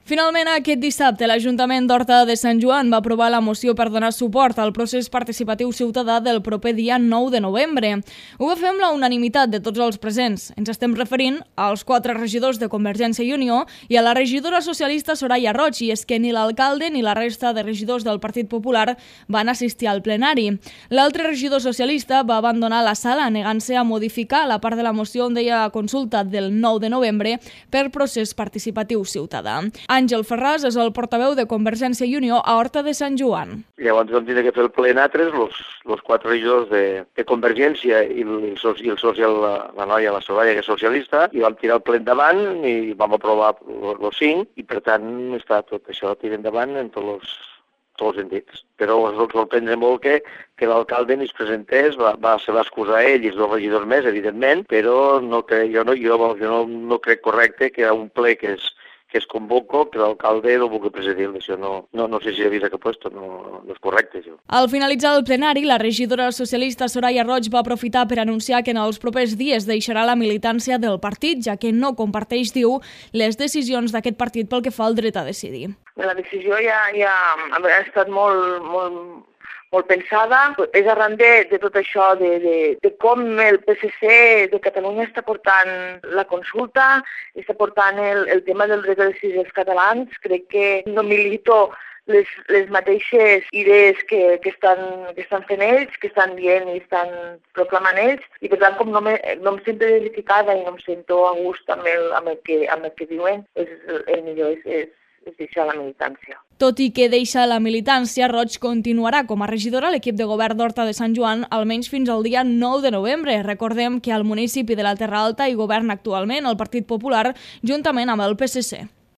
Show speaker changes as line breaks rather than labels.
Finalment, aquest dissabte, l'Ajuntament d'Horta de Sant Joan va aprovar la moció per donar suport al procés participatiu ciutadà del proper dia 9 de novembre. Ho va fer amb la unanimitat de tots els presents. Ens estem referint als 4 regidors de Convergència i Unió i a la regidora socialista Soraya Roig, i és que ni l'alcalde ni la resta de regidors del Partit Popular van assistir al plenari. L'altre regidor socialista va abandonar la sala negant-se a modificar la part de la moció on deia consulta del 9 de novembre per procés participatiu ciutadà. Àngel Ferràs és el portaveu de Convergència i Unió a Horta de Sant Joan.
Llavors vam tenir que fer el ple nosaltres, els 4 regidors de Convergència i el social, la noia, la Soraya, que és socialista, i vam tirar el ple endavant i vam aprovar els 5, i per tant està tot això tirat endavant en tots els sentits. Però ens sorprendre molt que l'alcalde ni es presentés, se va excusar ell i els 2 regidors més, evidentment, però jo no crec correcte que un ple que es convoco, que l'alcalde no vulgui presidir. Això no sé si avisa que puesto, no és correcte, això.
Al finalitzar el plenari, la regidora socialista Soraya Roig va aprofitar per anunciar que en els propers dies deixarà la militància del partit, ja que no comparteix, diu, les decisions d'aquest partit pel que fa al dret a decidir.
La decisió ja ha estat molt pensada, és arran de tot això, de com el PSC de Catalunya està portant la consulta, està portant el tema del dret a decidir dels catalans. Crec que no milito les mateixes idees que estan fent ells, que estan dient i estan proclamant ells, i per tant, com no em sento identificada i no em sento a gust amb el que diuen, el millor és deixar la militància.
Tot i que deixa la militància, Roig continuarà com a regidora a l'equip de govern d'Horta de Sant Joan almenys fins al dia 9 de novembre. Recordem que al municipi de la Terra Alta hi governa actualment el Partit Popular juntament amb el PSC.